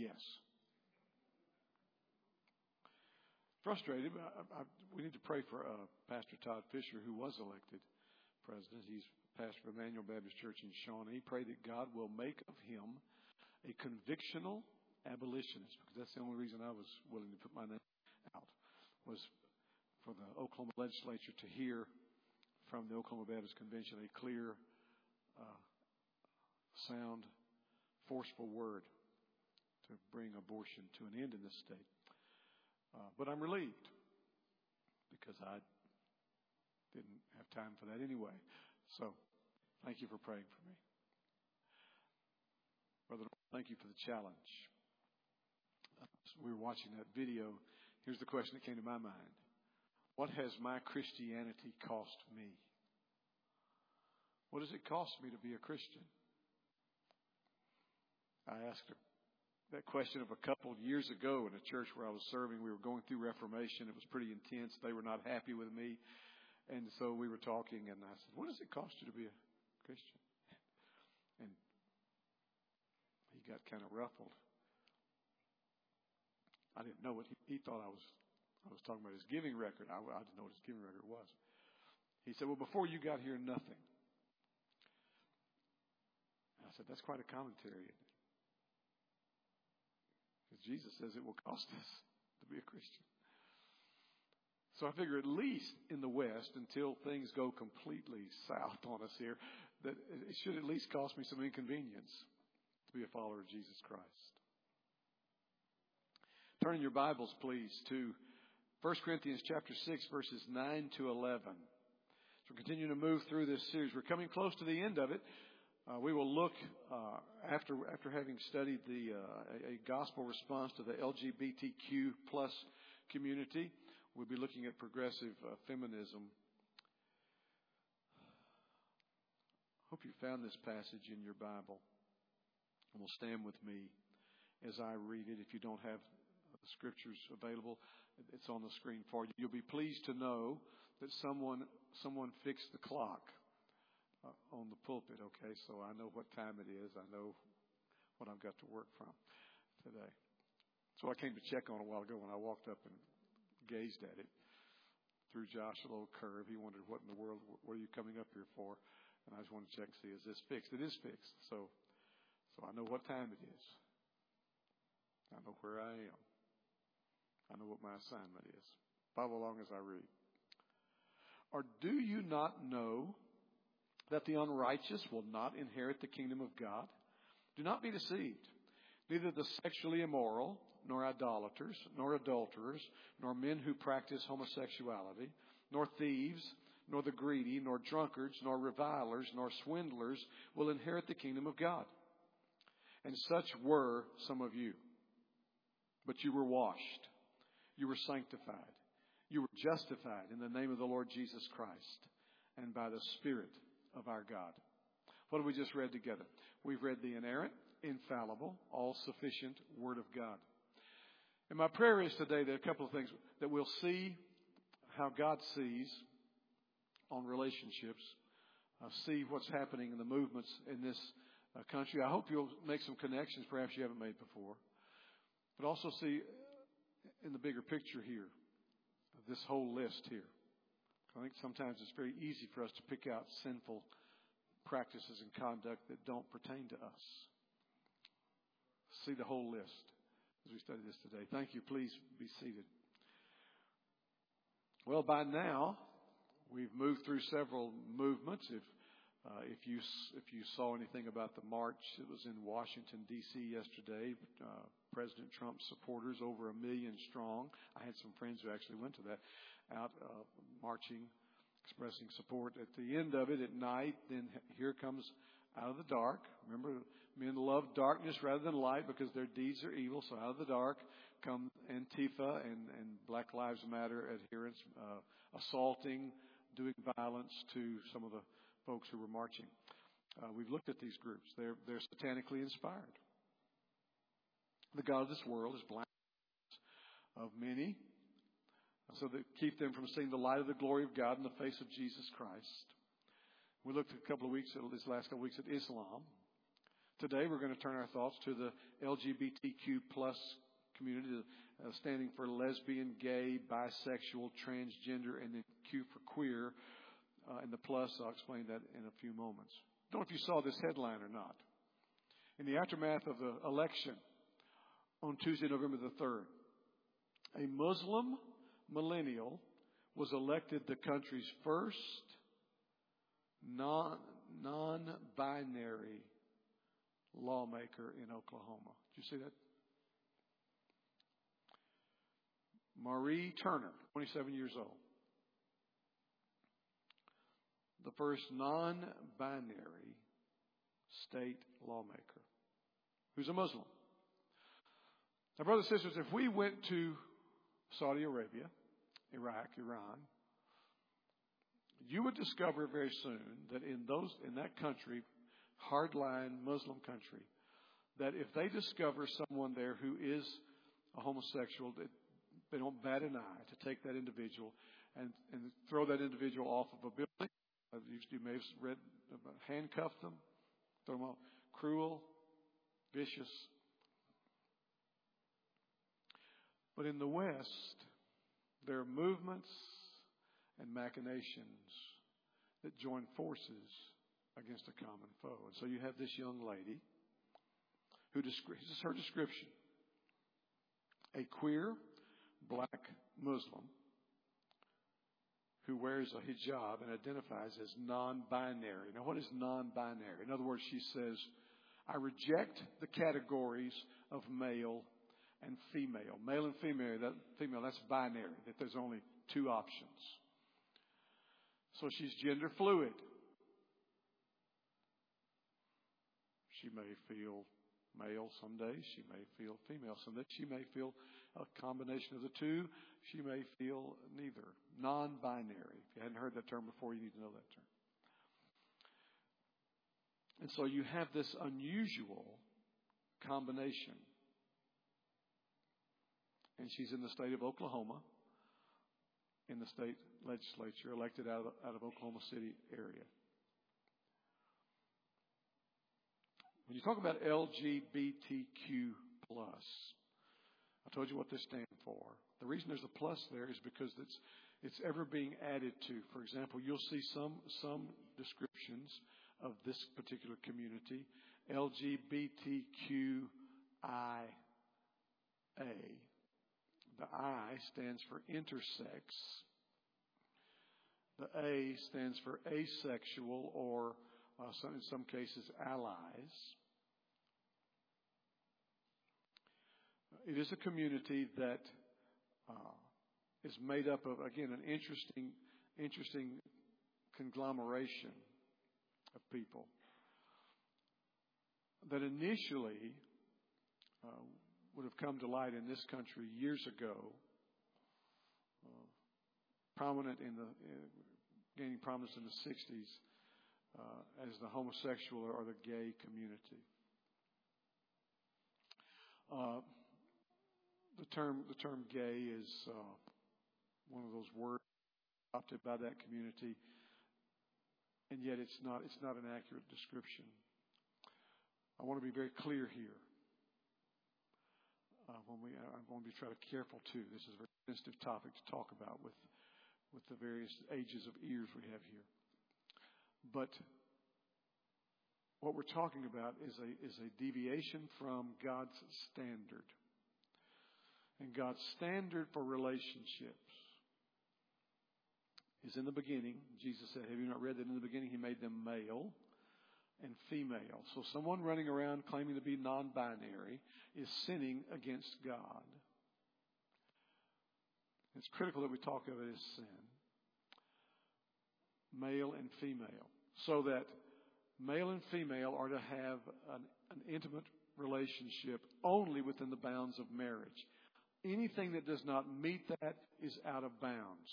yes. Frustrated. We need to pray for Pastor Todd Fisher, who was elected president. He's pastor of Emmanuel Baptist Church in Shawnee. Pray that God will make of him a convictional abolitionist, because that's the only reason I was willing to put my name out, was for the Oklahoma legislature to hear from the Oklahoma Baptist Convention a clear, sound, forceful word to bring abortion to an end in this state. But I'm relieved, because I didn't have time for that anyway. So thank you for praying for me. Brother, thank you for the challenge. We were watching that video. Here's the question that came to my mind. What has my Christianity cost me? What does it cost me to be a Christian? I asked that question of a couple of years ago in a church where I was serving. We were going through Reformation. It was pretty intense. They were not happy with me. And so we were talking, and I said, what does it cost you to be a Christian? And he got kind of ruffled. I didn't know what he thought I was talking about his giving record. I didn't know what his giving record was. He said, well, before you got here, nothing. I said, that's quite a commentary. Because Jesus says it will cost us to be a Christian. So I figure at least in the West, until things go completely south on us here, that it should at least cost me some inconvenience to be a follower of Jesus Christ. Turn in your Bibles, please, to 1 Corinthians chapter 6, verses 9 to 11. So we're continuing to move through this series. We're coming close to the end of it. We will look, after having studied a gospel response to the LGBTQ plus community, we'll be looking at progressive feminism. Hope you found this passage in your Bible. And will stand with me as I read it. If you don't have the scriptures available, it's on the screen for you. You'll be pleased to know that someone fixed the clock on the pulpit. Okay, so I know what time it is. I know what I've got to work from today. So I came to check on it a while ago when I walked up and gazed at it. Threw Josh a little curve. He wondered, what in the world, what are you coming up here for? And I just wanted to check and see, is this fixed? It is fixed. So I know what time it is. I know where I am. I know what my assignment is. Follow along as I read. Or do you not know that the unrighteous will not inherit the kingdom of God? Do not be deceived. Neither the sexually immoral, nor idolaters, nor adulterers, nor men who practice homosexuality, nor thieves, nor the greedy, nor drunkards, nor revilers, nor swindlers will inherit the kingdom of God. And such were some of you. But you were washed. You were sanctified. You were justified in the name of the Lord Jesus Christ and by the Spirit of our God. What have we just read together? We've read the inerrant, infallible, all-sufficient Word of God. And my prayer is today that a couple of things, that we'll see how God sees on relationships, see what's happening in the movements in this country. I hope you'll make some connections perhaps you haven't made before. But also see in the bigger picture here, this whole list here. I think sometimes it's very easy for us to pick out sinful practices and conduct that don't pertain to us. See the whole list as we study this today. Thank you. Please be seated. Well, by now, we've moved through several movements. If you saw anything about the march that was in Washington, D.C. yesterday, President Trump's supporters, over 1 million strong. I had some friends who actually went to that, out marching, expressing support. At the end of it, at night, then here comes out of the dark. Remember, men love darkness rather than light because their deeds are evil. So out of the dark come Antifa and Black Lives Matter adherents, assaulting, doing violence to some of the folks who were marching. We've looked at these groups. They're satanically inspired. The god of this world is blind of many, so that keep them from seeing the light of the glory of God in the face of Jesus Christ. We looked at this last couple of weeks at Islam. Today we're going to turn our thoughts to the LGBTQ plus community, standing for lesbian, gay, bisexual, transgender, and then Q for queer. And the plus, I'll explain that in a few moments. I don't know if you saw this headline or not. In the aftermath of the election on Tuesday, November the 3rd, a Muslim millennial was elected the country's first non-binary lawmaker in Oklahoma. Did you see that? Marie Turner, 27 years old. The first non-binary state lawmaker who's a Muslim. Now, brothers and sisters, if we went to Saudi Arabia, Iraq, Iran, you would discover very soon that in that country, hardline Muslim country, that if they discover someone there who is a homosexual, they don't bat an eye to take that individual and throw that individual off of a building. You may have read, handcuff them, throw them out. Cruel, vicious. But in the West, there are movements and machinations that join forces against a common foe. And so you have this young lady who this is her description. A queer black Muslim who wears a hijab and identifies as non-binary. Now, what is non-binary? In other words, she says, I reject the categories of male and female. Male and female, that's binary, that there's only two options. So she's gender fluid. She may feel male some days. She may feel female some days. She may feel a combination of the two. She may feel neither. Non-binary. If you hadn't heard that term before, you need to know that term. And so you have this unusual combination. And she's in the state of Oklahoma, in the state legislature, elected out of Oklahoma City area. When you talk about LGBTQ+, I told you what this stands for. The reason there's a plus there is because it's ever being added to. For example, you'll see some descriptions of this particular community, LGBTQIA. The I stands for intersex. The A stands for asexual, or in some cases, allies. It is a community that is made up of, again, an interesting conglomeration of people that initially would have come to light in this country years ago, gaining prominence in the 60s as the homosexual or the gay community. The term gay is one of those words adopted by that community, and yet it's not an accurate description. I want to be very clear here. I'm going to be trying to be careful too. This is a very sensitive topic to talk about with the various ages of ears we have here. But what we're talking about is a deviation from God's standard. And God's standard for relationships is in the beginning. Jesus said, have you not read that in the beginning He made them male and female? So someone running around claiming to be non-binary is sinning against God. It's critical that we talk of it as sin. Male and female. So that male and female are to have an intimate relationship only within the bounds of marriage. Anything that does not meet that is out of bounds.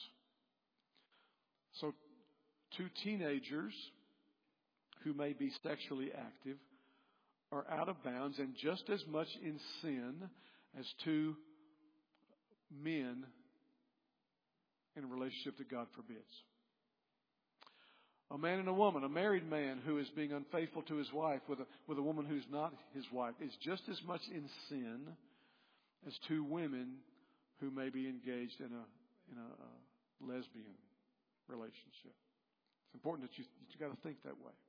So two teenagers who may be sexually active are out of bounds and just as much in sin as two men in a relationship that God forbids. A man and a woman, a married man who is being unfaithful to his wife with a woman who's not his wife is just as much in sin as two women who may be engaged in a lesbian relationship. It's important that you got to think that way.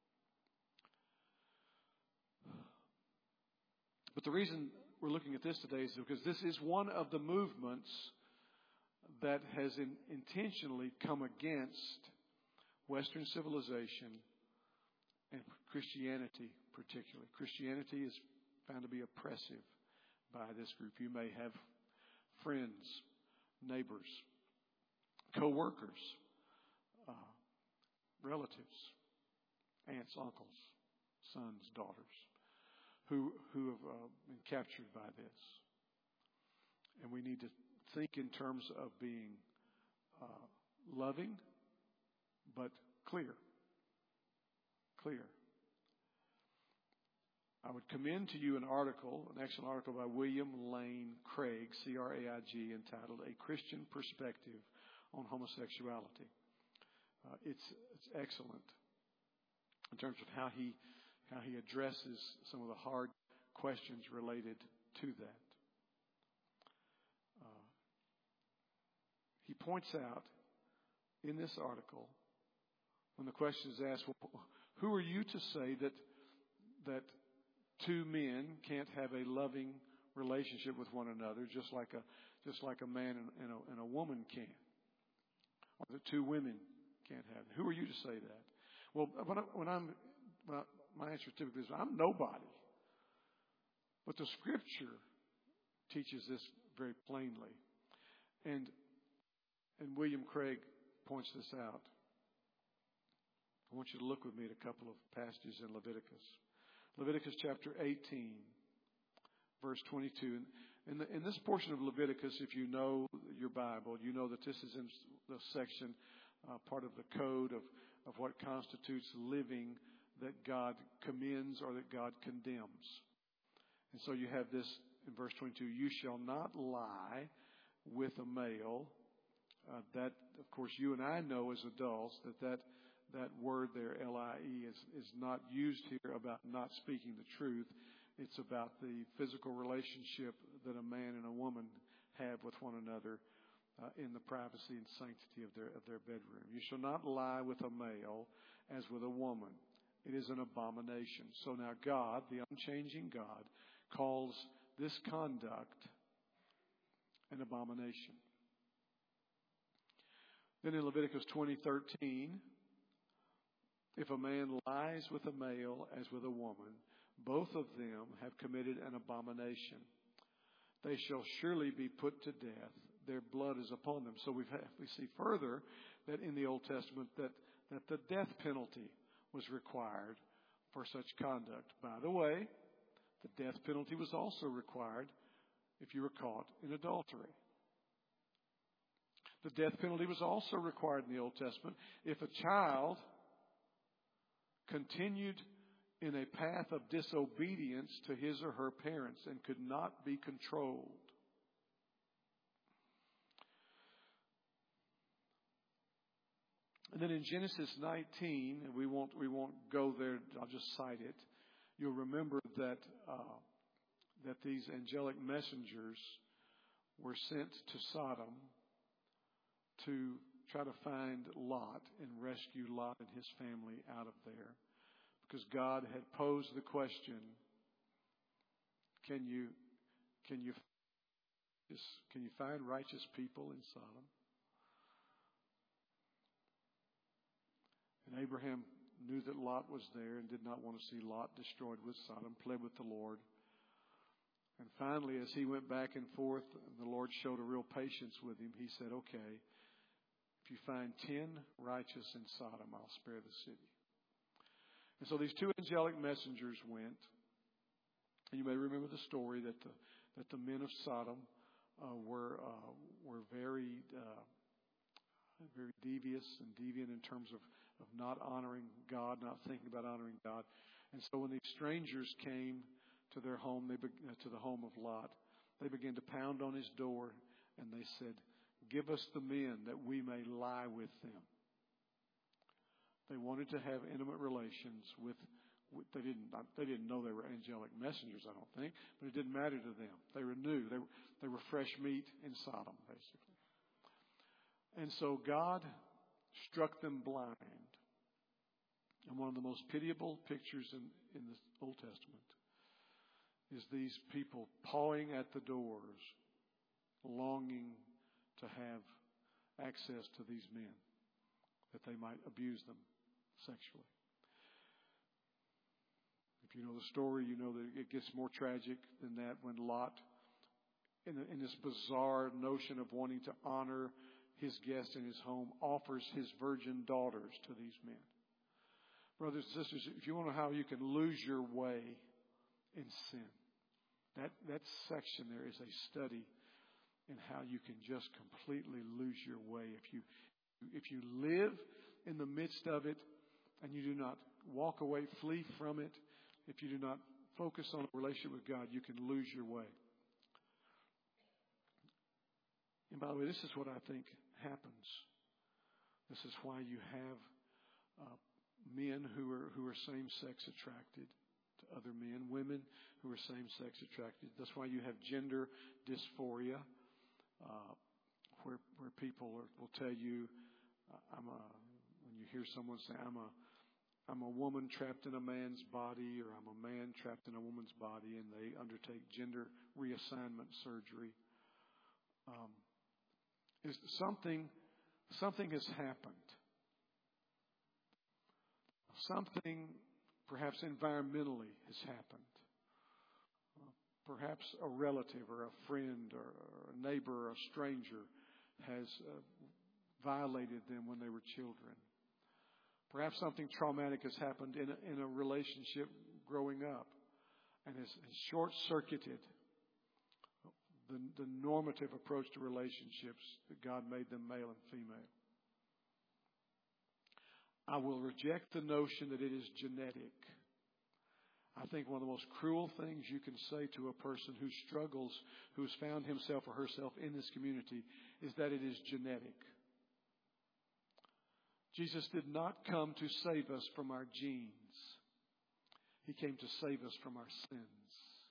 But the reason we're looking at this today is because this is one of the movements that has intentionally come against Western civilization and Christianity particularly. Christianity is found to be oppressive by this group. You may have friends, neighbors, co-workers, relatives, aunts, uncles, sons, daughters, who have been captured by this. And we need to think in terms of being loving, but clear. I would commend to you an excellent article by William Lane Craig, Craig, entitled "A Christian Perspective on Homosexuality." It's excellent in terms of how he addresses some of the hard questions related to that. He points out in this article, when the question is asked, well, who are you to say that two men can't have a loving relationship with one another, just like a man and a woman can, or that two women can't have? Who are you to say that? Well, my answer typically is I'm nobody. But the Scripture teaches this very plainly, and William Craig points this out. I want you to look with me at a couple of passages in Leviticus. Leviticus chapter 18, verse 22. In this portion of Leviticus, if you know your Bible, you know that this is in the section, part of the code of what constitutes living that God commends or that God condemns. And so you have this in verse 22, you shall not lie with a male. That, of course, you and I know as adults that word there, L-I-E, is not used here about not speaking the truth. It's about the physical relationship that a man and a woman have with one another in the privacy and sanctity of their bedroom. You shall not lie with a male as with a woman. It is an abomination. So now God, the unchanging God, calls this conduct an abomination. Then in Leviticus 20:13, if a man lies with a male as with a woman, both of them have committed an abomination. They shall surely be put to death. Their blood is upon them. So we see further that in the Old Testament that the death penalty was required for such conduct. By the way, the death penalty was also required if you were caught in adultery. The death penalty was also required in the Old Testament if a child continued in a path of disobedience to his or her parents and could not be controlled. And then in Genesis 19, and we won't go there, I'll just cite it. You'll remember that these angelic messengers were sent to Sodom to try to find Lot and rescue Lot and his family out of there. Because God had posed the question, can you find righteous people in Sodom? And Abraham knew that Lot was there and did not want to see Lot destroyed with Sodom, pled with the Lord. And finally, as he went back and forth, the Lord showed a real patience with him. He said, okay, if you find 10 righteous in Sodom, I'll spare the city. And so these two angelic messengers went. And you may remember the story that the men of Sodom were very devious and deviant in terms of not honoring God, not thinking about honoring God. And so when these strangers came to their home, to the home of Lot, they began to pound on his door and they said, give us the men that we may lie with them. They wanted to have intimate relations with they didn't know they were angelic messengers, I don't think, but it didn't matter to them. They were new. They were fresh meat in Sodom, basically. And so God struck them blind. And one of the most pitiable pictures in the Old Testament is these people pawing at the doors, longing to have access to these men, that they might abuse them sexually. If you know the story, you know that it gets more tragic than that when Lot, in this bizarre notion of wanting to honor his guest in his home, offers his virgin daughters to these men. Brothers and sisters, if you want to know how you can lose your way in sin, that section there is a study in how you can just completely lose your way. If you live in the midst of it and you do not walk away, flee from it, if you do not focus on a relationship with God, you can lose your way. And by the way, this is what I think happens. This is why you have men who are same-sex attracted to other men, women who are same-sex attracted. That's why you have gender dysphoria, where people will tell you, when you hear someone say, I'm a woman trapped in a man's body, or I'm a man trapped in a woman's body, and they undertake gender reassignment surgery. Something has happened. Something perhaps environmentally has happened. Perhaps a relative or a friend or a neighbor or a stranger has violated them when they were children. Perhaps something traumatic has happened in a relationship growing up and has short-circuited the normative approach to relationships that God made them male and female. I will reject the notion that it is genetic. I think one of the most cruel things you can say to a person who struggles, who has found himself or herself in this community, is that it is genetic. Jesus did not come to save us from our genes. He came to save us from our sins.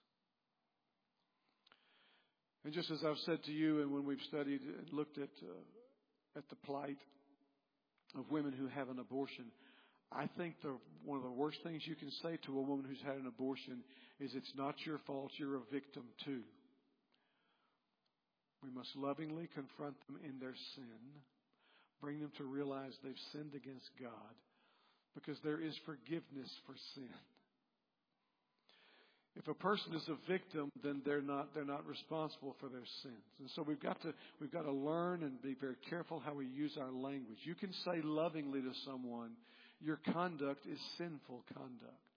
And just as I've said to you, and when we've studied and looked at the plight of women who have an abortion, I think one of the worst things you can say to a woman who's had an abortion is, it's not your fault, you're a victim too. We must lovingly confront them in their sin, bring them to realize they've sinned against God, because there is forgiveness for sin. If a person is a victim, then they're not responsible for their sins. And so we've got to learn and be very careful how we use our language. You can say lovingly to someone, your conduct is sinful conduct.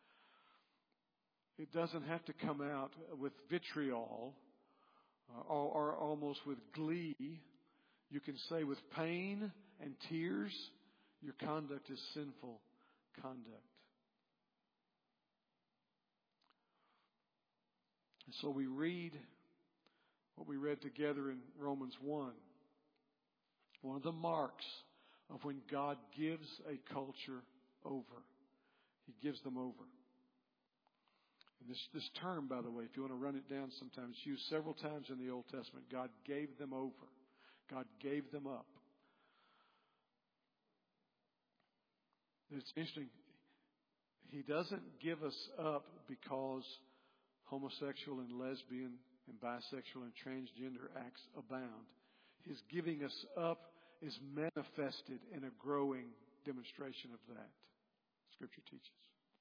It doesn't have to come out with vitriol or almost with glee. You can say with pain and tears, your conduct is sinful conduct. And so we read what we read together in Romans 1. One of the marks of when God gives a culture over. He gives them over. And this term, by the way, if you want to run it down sometimes, it's used several times in the Old Testament. God gave them over. God gave them up. It's interesting. He doesn't give us up because homosexual and lesbian and bisexual and transgender acts abound. His giving us up is manifested in a growing demonstration of that. Scripture teaches.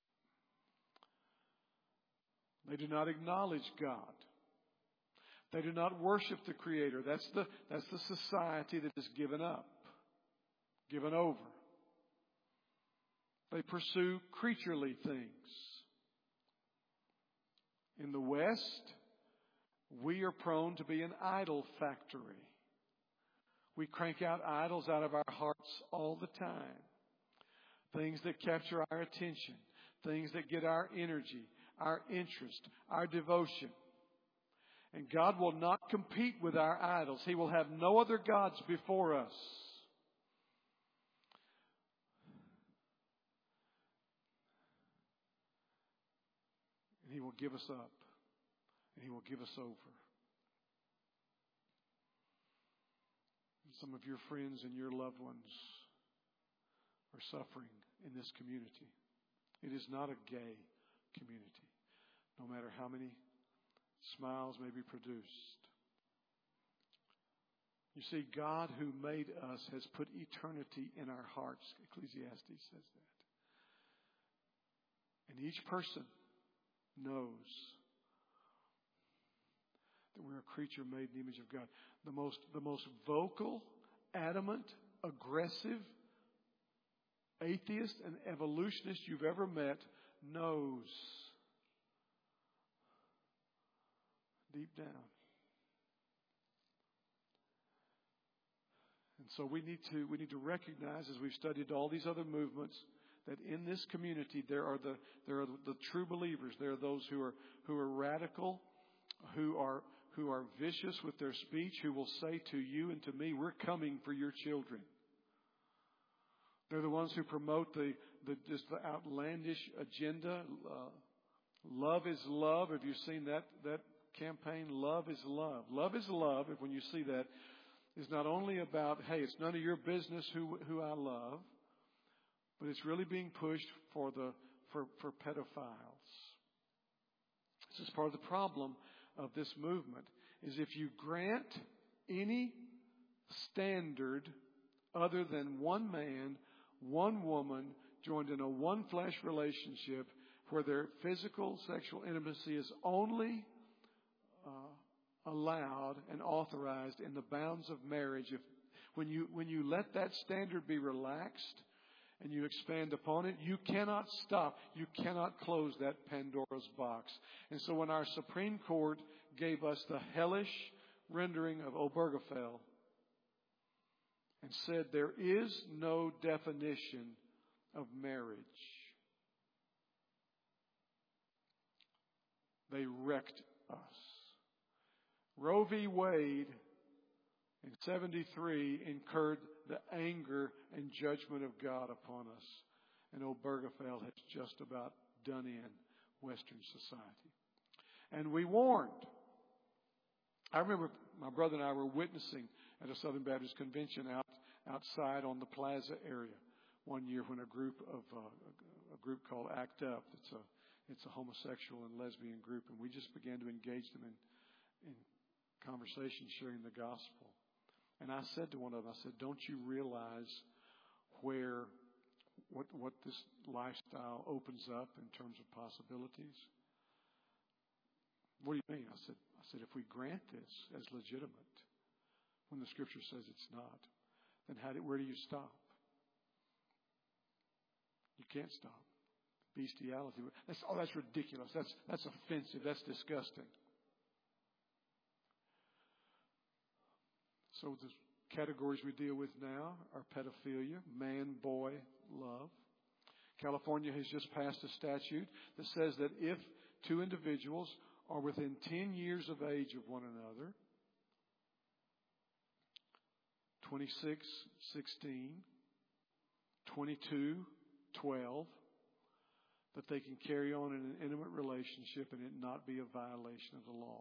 They do not acknowledge God. They do not worship the Creator. That's the society that is given up, given over. They pursue creaturely things. In the West, we are prone to be an idol factory. We crank out idols out of our hearts all the time. Things that capture our attention. Things that get our energy, our interest, our devotion. And God will not compete with our idols. He will have no other gods before us. He will give us up. And He will give us over. Some of your friends and your loved ones are suffering in this community. It is not a gay community, no matter how many smiles may be produced. You see, God who made us has put eternity in our hearts. Ecclesiastes says that. And each person knows that we're a creature made in the image of God. The most vocal, adamant, aggressive atheist and evolutionist you've ever met knows deep down. And so we need to recognize, as we've studied all these other movements, that in this community there are the true believers. There are those who are radical, who are vicious with their speech, who will say to you and to me, "We're coming for your children." They're the ones who promote the outlandish agenda. Love is love. Have you seen that campaign? Love is love. Love is love. If when you see that, is not only about, hey, it's none of your business who I love, but it's really being pushed for pedophiles. This is part of the problem of this movement, is if you grant any standard other than one man, one woman joined in a one flesh relationship where their physical sexual intimacy is only allowed and authorized in the bounds of marriage, when you let that standard be relaxed and you expand upon it, you cannot stop. You cannot close that Pandora's box. And so when our Supreme Court gave us the hellish rendering of Obergefell and said there is no definition of marriage, they wrecked us. Roe v. Wade in 1973 incurred the anger and judgment of God upon us. And Obergefell has just about done in Western society. And we warned. I remember my brother and I were witnessing at a Southern Baptist convention outside on the plaza area one year when a group called ACT UP, it's a homosexual and lesbian group, and we just began to engage them in conversation sharing the gospel. And I said to one of them, I said, "Don't you realize what this lifestyle opens up in terms of possibilities?" "What do you mean?" I said, if we grant this as legitimate, when the Scripture says it's not, then where do you stop? You can't stop. Bestiality. That's ridiculous. That's offensive. That's disgusting. So the categories we deal with now are pedophilia, man-boy love. California has just passed a statute that says that if two individuals are within 10 years of age of one another, 26, 16, 22, 12, that they can carry on in an intimate relationship and it not be a violation of the law.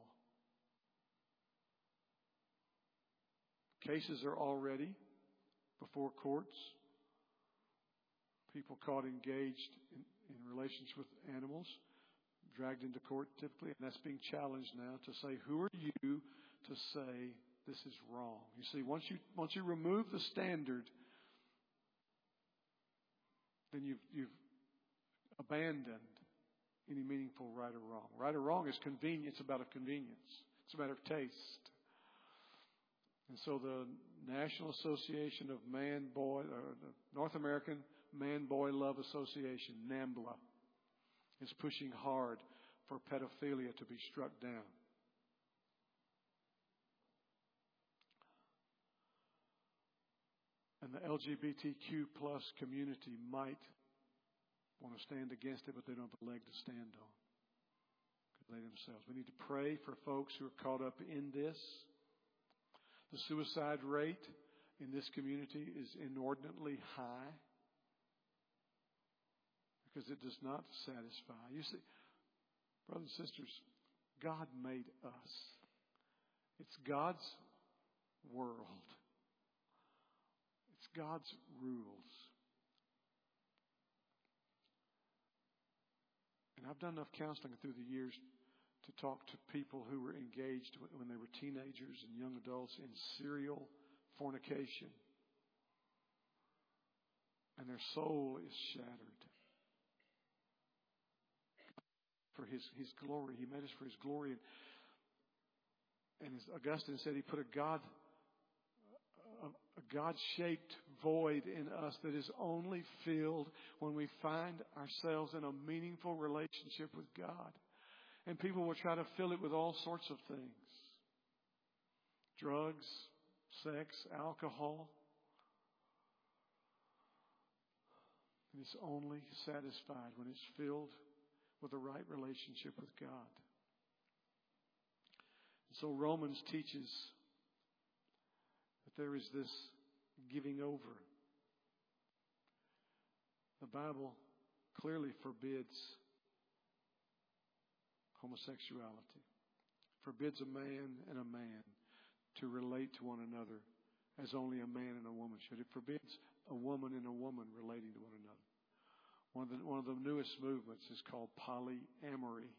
Cases are already before courts. People caught engaged in relations with animals, dragged into court typically, and that's being challenged now to say, who are you to say this is wrong? You see, once you remove the standard, then you've abandoned any meaningful right or wrong. Right or wrong is convenience. It's about a convenience. It's a matter of taste. And so the National Association of Man-Boy, or the North American Man-Boy Love Association, NAMBLA, is pushing hard for pedophilia to be struck down. And the LGBTQ plus community might want to stand against it, but they don't have a leg to stand on. Could they themselves. We need to pray for folks who are caught up in this. The suicide rate in this community is inordinately high because it does not satisfy. You see, Brothers and sisters, God made us. It's God's world. It's God's rules. And I've done enough counseling through the years to talk to people who were engaged when they were teenagers and young adults in serial fornication. And their soul is shattered. For His glory. He made us for His glory. And as Augustine said, He put a God-shaped void in us that is only filled when we find ourselves in a meaningful relationship with God. And people will try to fill it with all sorts of things. Drugs, sex, alcohol. And it's only satisfied when it's filled with the right relationship with God. And so Romans teaches that there is this giving over. The Bible clearly forbids homosexuality. Forbids a man and a man to relate to one another as only a man and a woman should. It forbids a woman and a woman relating to one another. One of the newest movements is called polyamory.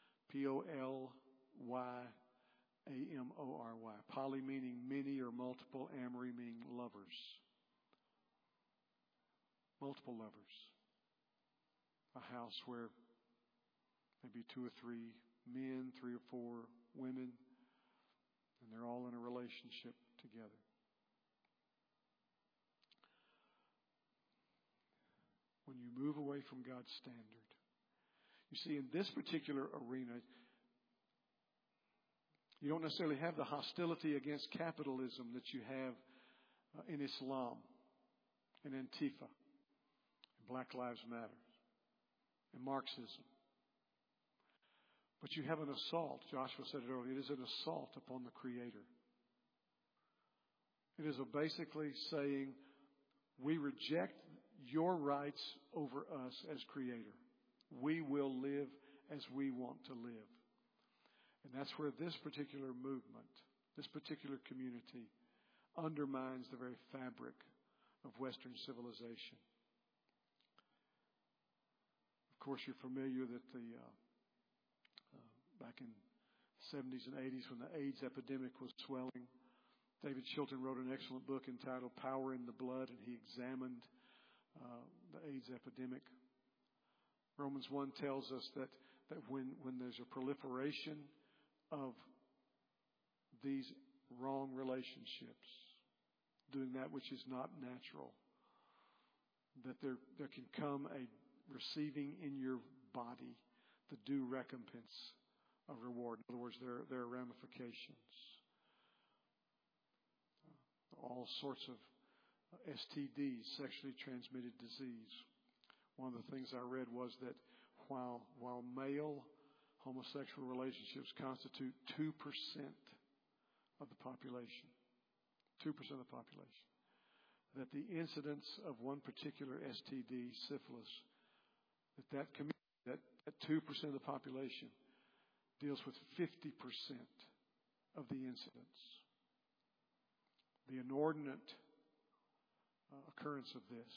Polyamory. Poly meaning many or multiple, amory meaning lovers. Multiple lovers. A house where maybe 2 or 3 men, 3 or 4 women, and they're all in a relationship together. When you move away from God's standard. You see, in this particular arena, you don't necessarily have the hostility against capitalism that you have in Islam, in Antifa, in Black Lives Matter, in Marxism. But you have an assault. Joshua said it earlier. It is an assault upon the Creator. It is basically saying, we reject your rights over us as Creator. We will live as we want to live. And that's where this particular movement, this particular community, undermines the very fabric of Western civilization. Of course, you're familiar that back in the 70s and 80s when the AIDS epidemic was swelling, David Chilton wrote an excellent book entitled Power in the Blood, and he examined the AIDS epidemic. Romans 1 tells us that when there's a proliferation of these wrong relationships, doing that which is not natural, that there can come a receiving in your body the due recompense of reward. In other words, there are ramifications. All sorts of STDs, sexually transmitted disease. One of the things I read was that while male homosexual relationships constitute 2% of the population, 2% of the population, that the incidence of one particular STD, syphilis, that 2% of the population deals with 50% of the incidents. The inordinate occurrence of this.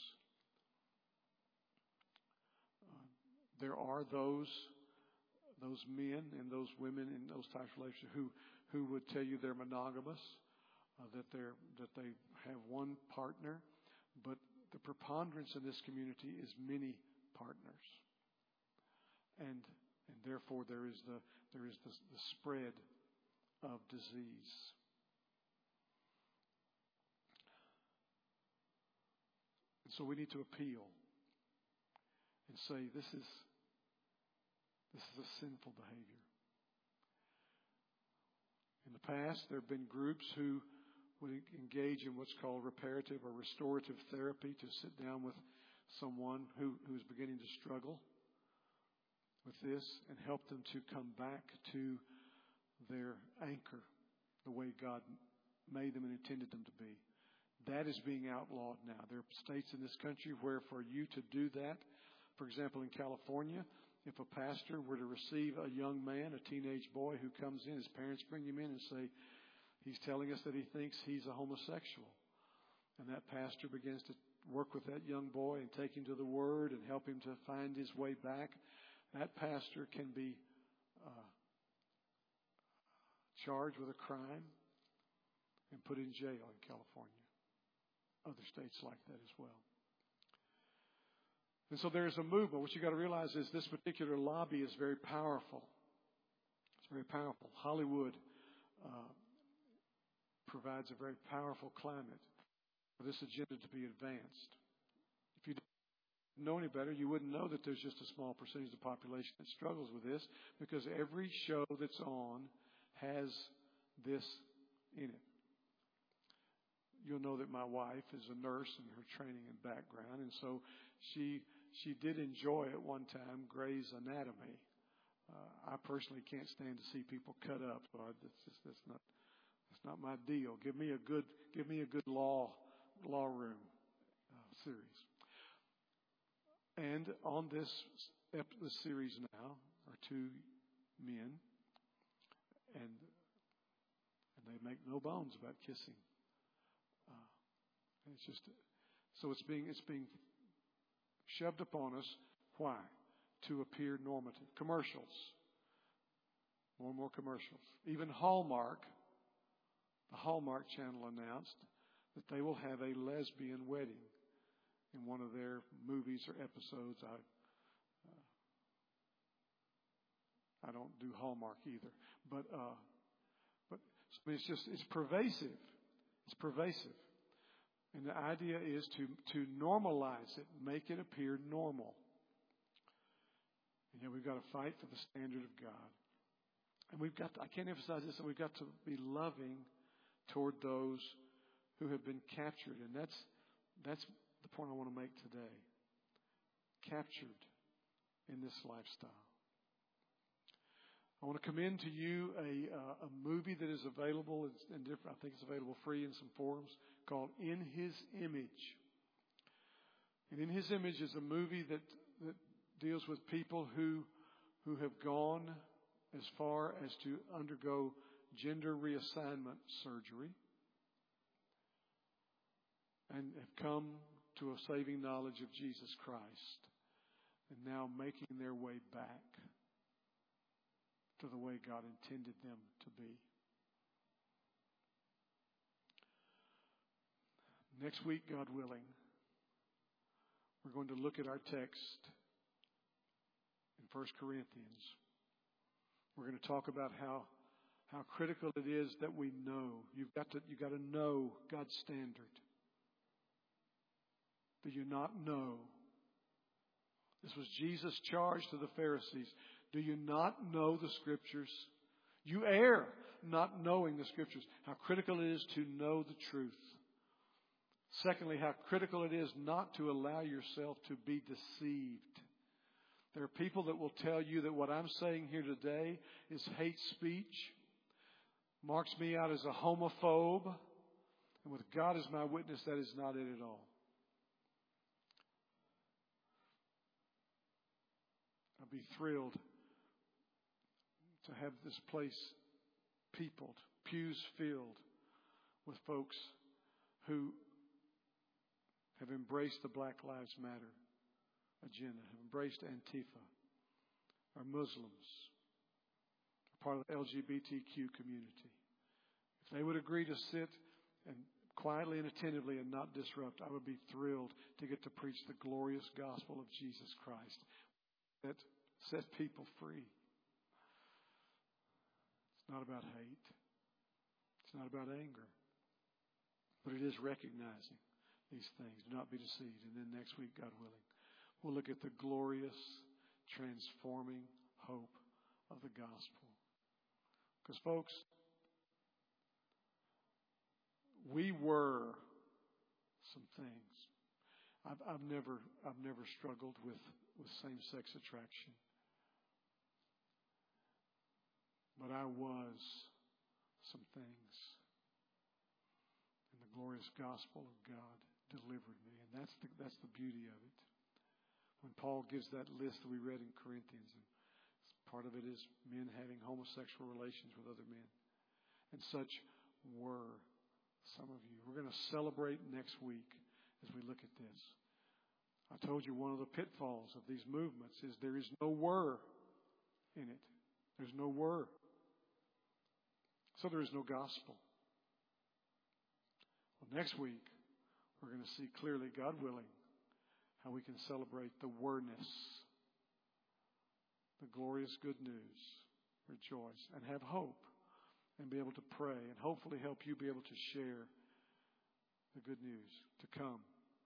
There are those men and those women in those types of relationships who would tell you they're monogamous, that they have one partner, but the preponderance in this community is many partners, and therefore there is the spread of disease. And so we need to appeal and say this is a sinful behavior. In the past, there have been groups who would engage in what's called reparative or restorative therapy, to sit down with someone who is beginning to struggle with this and help them to come back to their anchor, the way God made them and intended them to be. That is being outlawed now. There are states in this country where for you to do that, for example, in California, If a pastor were to receive a young man, a teenage boy who comes in, his parents bring him in and say, he's telling us that he thinks he's a homosexual. And that pastor begins to work with that young boy and take him to the Word and help him to find his way back. That pastor can be charged with a crime and put in jail in California. Other states like that as well. And so there's a movement. What you got to realize is this particular lobby is very powerful. It's very powerful. Hollywood provides a very powerful climate for this agenda to be advanced. If you didn't know any better, you wouldn't know that there's just a small percentage of the population that struggles with this, because every show that's on has this in it. You'll know that my wife is a nurse in her training and background, and so she did enjoy at one time Grey's Anatomy. I personally can't stand to see people cut up, so that's not my deal. Give me a good law room series. And on this series now are two men, and they make no bones about kissing. It's just so it's being shoved upon us. Why? To appear normative. Commercials. More and more commercials. Even Hallmark, the Hallmark Channel announced that they will have a lesbian wedding in one of their movies or episodes. I don't do Hallmark either, but it's pervasive. It's pervasive. And the idea is to normalize it, make it appear normal. And yet we've got to fight for the standard of God. And I can't emphasize this, that we've got to be loving toward those who have been captured. And that's the point I want to make today. Captured in this lifestyle. I want to commend to you a movie that is available. I think it's available free in some forums, called In His Image. And In His Image is a movie that deals with people who have gone as far as to undergo gender reassignment surgery and have come to a saving knowledge of Jesus Christ, and now making their way back to the way God intended them to be. Next week, God willing, we're going to look at our text in 1 Corinthians. We're going to talk about how critical it is that we know. You've got to know God's standard. Do you not know? This was Jesus' charge to the Pharisees. Do you not know the Scriptures? You err not knowing the Scriptures. How critical it is to know the truth. Secondly, how critical it is not to allow yourself to be deceived. There are people that will tell you that what I'm saying here today is hate speech, marks me out as a homophobe, and with God as my witness, that is not it at all. I'd be thrilled to have this place peopled, pews filled with folks who have embraced the Black Lives Matter agenda, have embraced Antifa, are Muslims, are part of the LGBTQ community. If they would agree to sit and quietly and attentively and not disrupt, I would be thrilled to get to preach the glorious gospel of Jesus Christ that set people free. It's not about hate. It's not about anger. But it is recognizing these things. Do not be deceived. And then next week, God willing, we'll look at the glorious, transforming hope of the gospel. Because, folks, we were some things. I've never struggled with same-sex attraction. But I was some things. And the glorious gospel of God delivered me. And that's the beauty of it. When Paul gives that list that we read in Corinthians, and part of it is men having homosexual relations with other men. And such were some of you. We're going to celebrate next week as we look at this. I told you one of the pitfalls of these movements is there is no were in it. There's no were. So there is no gospel. Well, next week, we're going to see clearly, God willing, how we can celebrate the werness, the glorious good news, rejoice, and have hope, and be able to pray, and hopefully help you be able to share the good news to come.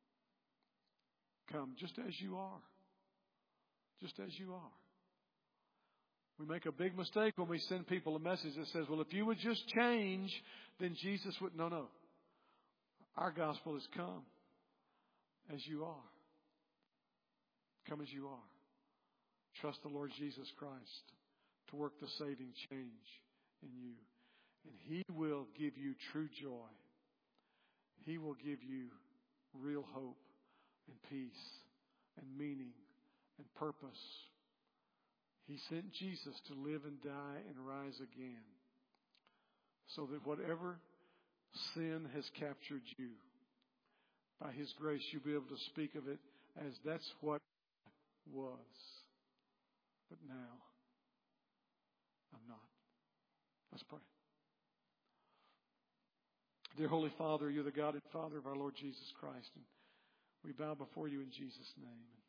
Come just as you are. Just as you are. We make a big mistake when we send people a message that says, well, if you would just change, then Jesus would. No. Our gospel is come as you are. Come as you are. Trust the Lord Jesus Christ to work the saving change in you. And He will give you true joy. He will give you real hope and peace and meaning and purpose. He sent Jesus to live and die and rise again, so that whatever sin has captured you, by His grace you'll be able to speak of it as that's what was. But now, I'm not. Let's pray. Dear Holy Father, You're the God and Father of our Lord Jesus Christ. And we bow before You in Jesus' name.